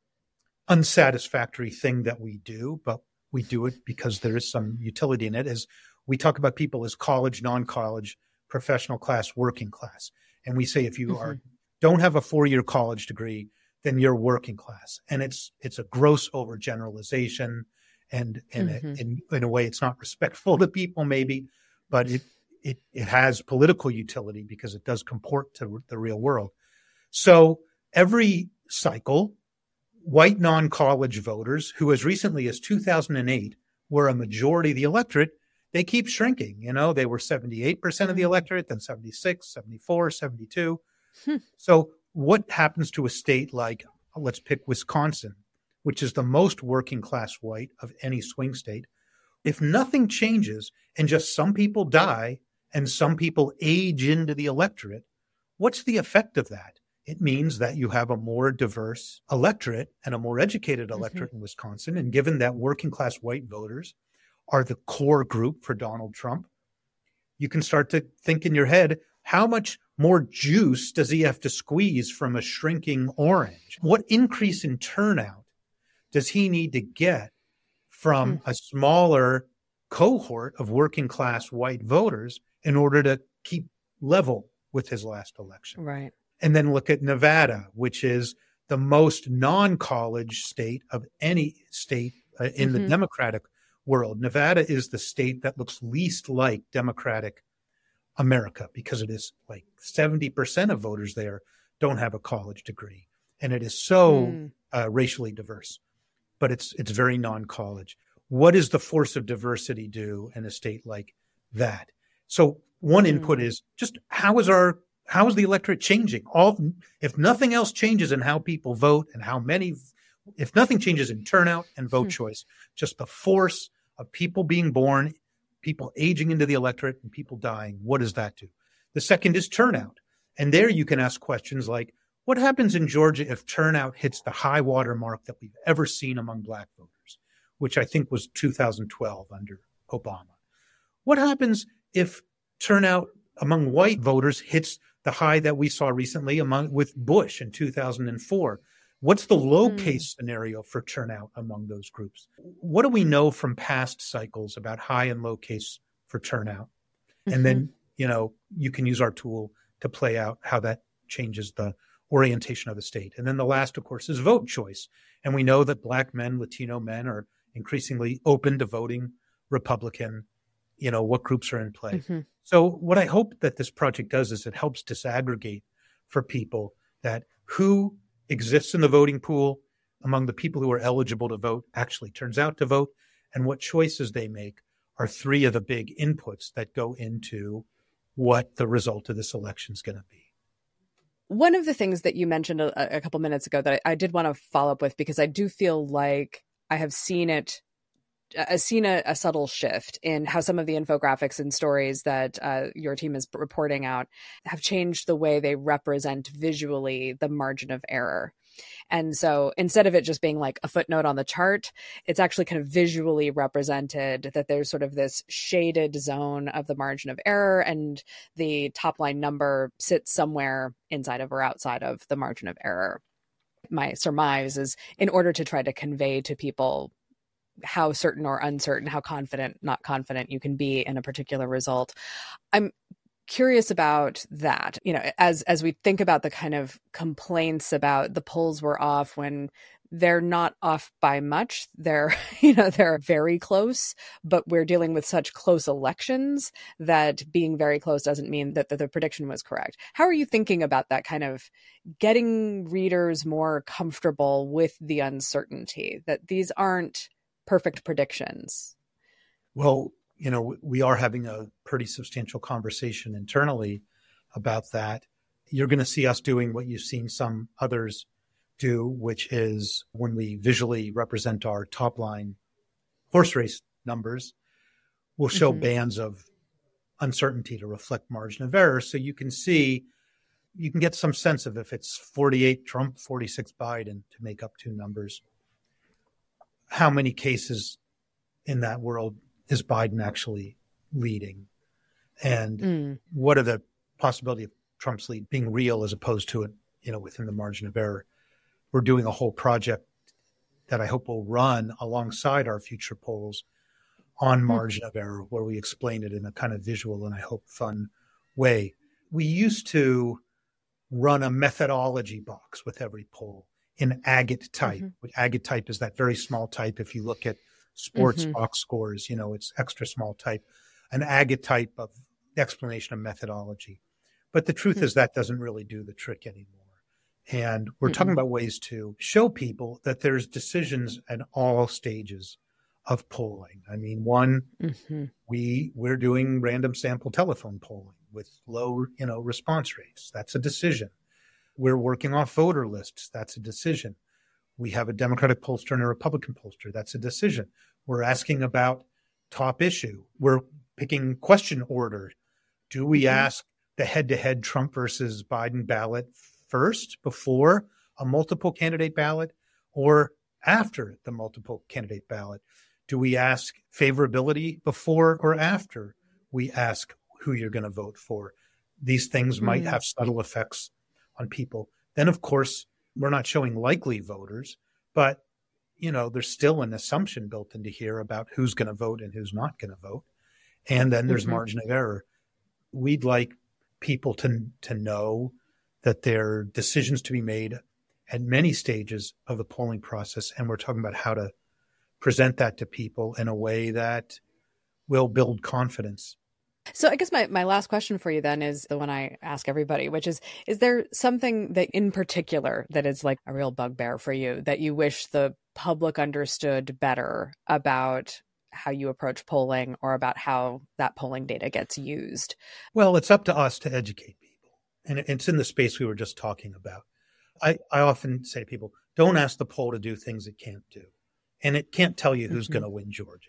unsatisfactory thing that we do, but we do it because there is some utility in it. As we talk about people as college, non-college, professional class, working class. And we say if you don't have a 4-year college degree, then you're working class. And it's a gross overgeneralization. And in a way, it's not respectful to people maybe, but it has political utility because it does comport to the real world. So every cycle, white non-college voters who as recently as 2008 were a majority of the electorate, they keep shrinking. You know, they were 78% of the electorate, then 76, 74, 72. So what happens to a state like, let's pick Wisconsin, which is the most working class white of any swing state? If nothing changes and just some people die and some people age into the electorate, what's the effect of that? It means that you have a more diverse electorate and a more educated electorate in Wisconsin. And given that working class white voters are the core group for Donald Trump, you can start to think in your head, how much more juice does he have to squeeze from a shrinking orange? What increase in turnout does he need to get from a smaller cohort of working class white voters in order to keep level with his last election?
Right.
And then look at Nevada, which is the most non-college state of any state in the Democratic world. Nevada is the state that looks least like Democratic America because it is like 70% of voters there don't have a college degree. And it is so racially diverse, but it's very non-college. What does the force of diversity do in a state like that? So one input is just how is the electorate changing? If nothing else changes in how people vote and if nothing changes in turnout and vote choice, just the force of people being born, people aging into the electorate and people dying, what does that do? The second is turnout. And there you can ask questions like, what happens in Georgia if turnout hits the high water mark that we've ever seen among black voters, which I think was 2012 under Obama? What happens if turnout among white voters hits the high that we saw recently with Bush in 2004? What's the low case scenario for turnout among those groups? What do we know from past cycles about high and low case for turnout? And then, you know, you can use our tool to play out how that changes the orientation of the state. And then the last, of course, is vote choice. And we know that black men, Latino men are increasingly open to voting Republican. You know, what groups are in play. So what I hope that this project does is it helps disaggregate for people that who exists in the voting pool among the people who are eligible to vote actually turns out to vote, and what choices they make are three of the big inputs that go into what the result of this election is going to be.
One of the things that you mentioned a couple minutes ago that I did want to follow up with, because I do feel like I have seen a subtle shift in how some of the infographics and stories that your team is reporting out have changed the way they represent visually the margin of error. And so instead of it just being like a footnote on the chart, it's actually kind of visually represented that there's sort of this shaded zone of the margin of error, and the top line number sits somewhere inside of or outside of the margin of error. My surmise is in order to try to convey to people how certain or uncertain, how confident, not confident you can be in a particular result. I'm curious about that. As we think about the kind of complaints about the polls were off when they're not off by much. They're, they're very close, but we're dealing with such close elections that being very close doesn't mean that the prediction was correct. How are you thinking about that kind of getting readers more comfortable with the uncertainty, that these aren't perfect predictions?
Well, we are having a pretty substantial conversation internally about that. You're going to see us doing what you've seen some others do, which is when we visually represent our top line horse race numbers, we'll show bands of uncertainty to reflect margin of error. So you can get some sense of if it's 48 Trump, 46 Biden to make up two numbers, how many cases in that world is Biden actually leading? And what are the possibility of Trump's lead being real as opposed to it, within the margin of error? We're doing a whole project that I hope will run alongside our future polls on margin of error, where we explain it in a kind of visual and I hope fun way. We used to run a methodology box with every poll in agate type. Agate type is that very small type. If you look at sports box scores, it's extra small type, an agate type of explanation of methodology. But the truth is that doesn't really do the trick anymore. And we're talking about ways to show people that there's decisions at all stages of polling. I mean, one, we're doing random sample telephone polling with low, response rates. That's a decision. We're working off voter lists. That's a decision. We have a Democratic pollster and a Republican pollster. That's a decision. We're asking about top issue. We're picking question order. Do we ask the head-to-head Trump versus Biden ballot first before a multiple candidate ballot or after the multiple candidate ballot? Do we ask favorability before or after we ask who you're going to vote for? These things might have subtle effects on people. Then, of course, we're not showing likely voters, but, there's still an assumption built into here about who's going to vote and who's not going to vote. And then there's margin of error. We'd like people to know that there are decisions to be made at many stages of the polling process. And we're talking about how to present that to people in a way that will build confidence.
So I guess my last question for you then is the one I ask everybody, which is there something that in particular that is like a real bugbear for you that you wish the public understood better about how you approach polling or about how that polling data gets used?
Well, it's up to us to educate people. And it's in the space we were just talking about. I often say to people, don't ask the poll to do things it can't do. And it can't tell you who's going to win Georgia.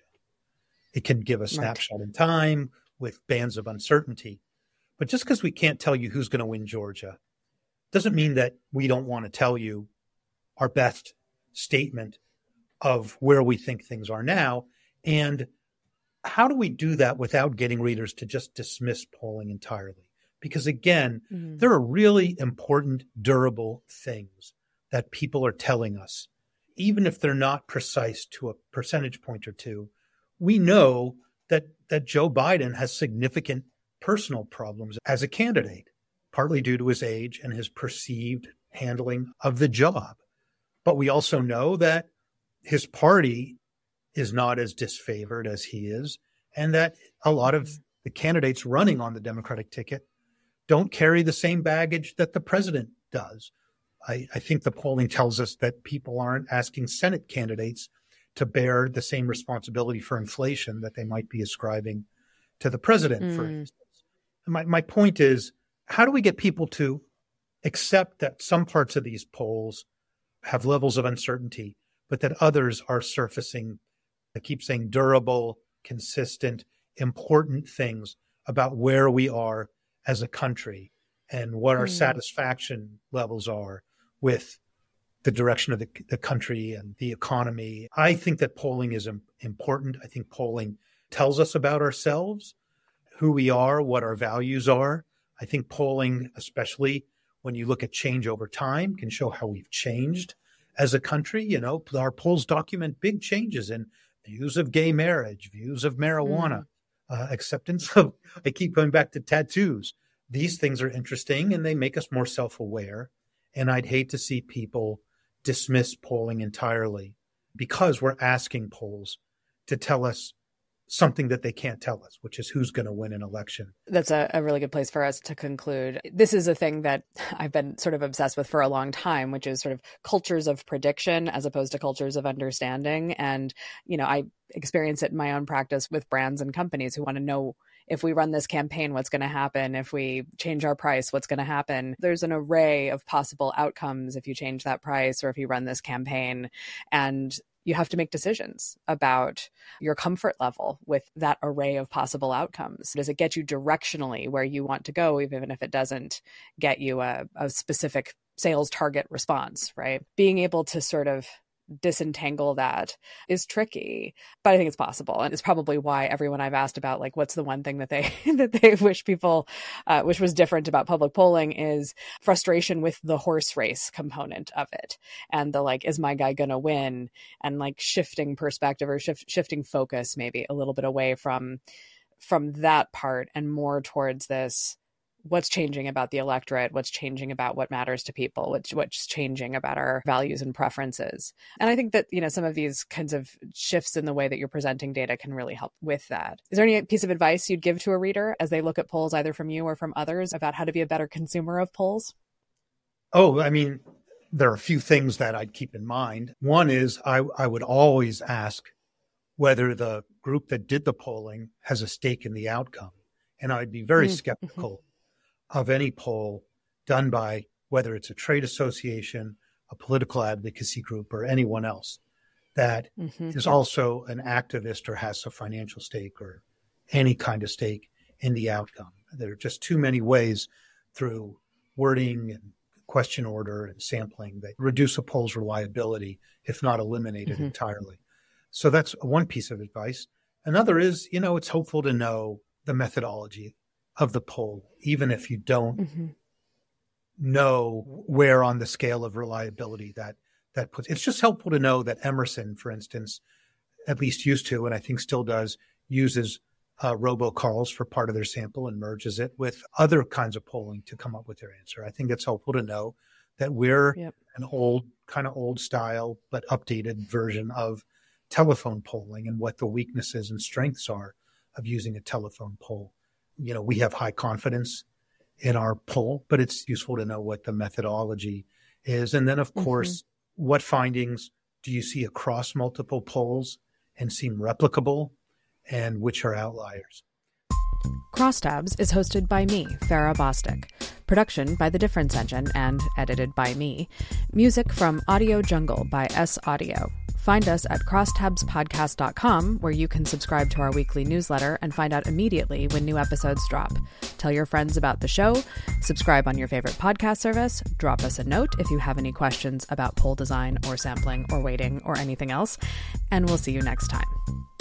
It can give a snapshot in time with bands of uncertainty. But just because we can't tell you who's going to win Georgia doesn't mean that we don't want to tell you our best statement of where we think things are now. And how do we do that without getting readers to just dismiss polling entirely? Because again, there are really important, durable things that people are telling us. Even if they're not precise to a percentage point or two, we know that Joe Biden has significant personal problems as a candidate, partly due to his age and his perceived handling of the job. But we also know that his party is not as disfavored as he is, and that a lot of the candidates running on the Democratic ticket don't carry the same baggage that the president does. I think the polling tells us that people aren't asking Senate candidates to bear the same responsibility for inflation that they might be ascribing to the president, for instance. And my point is, how do we get people to accept that some parts of these polls have levels of uncertainty, but that others are surfacing, I keep saying durable, consistent, important things about where we are as a country and what our satisfaction levels are with the direction of the country and the economy. I think that polling is important. I think polling tells us about ourselves, who we are, what our values are. I think polling, especially when you look at change over time, can show how we've changed as a country. Our polls document big changes in views of gay marriage, views of marijuana, acceptance. So I keep going back to tattoos. These things are interesting and they make us more self-aware. And I'd hate to see people dismiss polling entirely because we're asking polls to tell us something that they can't tell us, which is who's going to win an election.
That's a really good place for us to conclude. This is a thing that I've been sort of obsessed with for a long time, which is sort of cultures of prediction as opposed to cultures of understanding. And, I experience it in my own practice with brands and companies who want to know, if we run this campaign, what's going to happen? If we change our price, what's going to happen? There's an array of possible outcomes if you change that price or if you run this campaign. And you have to make decisions about your comfort level with that array of possible outcomes. Does it get you directionally where you want to go, even if it doesn't get you a specific sales target response, right? Being able to sort of disentangle that is tricky, but I think it's possible. And it's probably why everyone I've asked about, like, what's the one thing that they wish people, which was different about public polling, is frustration with the horse race component of it. And the, like, is my guy going to win? And like shifting perspective or shifting focus maybe a little bit away from that part and more towards this, what's changing about the electorate, what's changing about what matters to people, what's changing about our values and preferences. And I think that, some of these kinds of shifts in the way that you're presenting data can really help with that. Is there any piece of advice you'd give to a reader as they look at polls, either from you or from others, about how to be a better consumer of polls?
Oh, I mean, there are a few things that I'd keep in mind. One is I would always ask whether the group that did the polling has a stake in the outcome. And I'd be very skeptical of any poll done by whether it's a trade association, a political advocacy group, or anyone else that is also an activist or has a financial stake or any kind of stake in the outcome. There are just too many ways through wording and question order and sampling that reduce a poll's reliability, if not eliminate it entirely. So that's one piece of advice. Another is, it's helpful to know the methodology of the poll, even if you don't know where on the scale of reliability that puts. It's just helpful to know that Emerson, for instance, at least used to, and I think still does, uses robocalls for part of their sample and merges it with other kinds of polling to come up with their answer. I think it's helpful to know that we're an old style, but updated version of telephone polling and what the weaknesses and strengths are of using a telephone poll. We have high confidence in our poll, but it's useful to know what the methodology is. And then, of course, what findings do you see across multiple polls and seem replicable, and which are outliers?
Crosstabs is hosted by me, Farrah Bostic. Production by The Difference Engine and edited by me. Music from Audio Jungle by S Audio. Find us at crosstabspodcast.com, where you can subscribe to our weekly newsletter and find out immediately when new episodes drop. Tell your friends about the show, subscribe on your favorite podcast service, drop us a note if you have any questions about poll design or sampling or weighting or anything else, and we'll see you next time.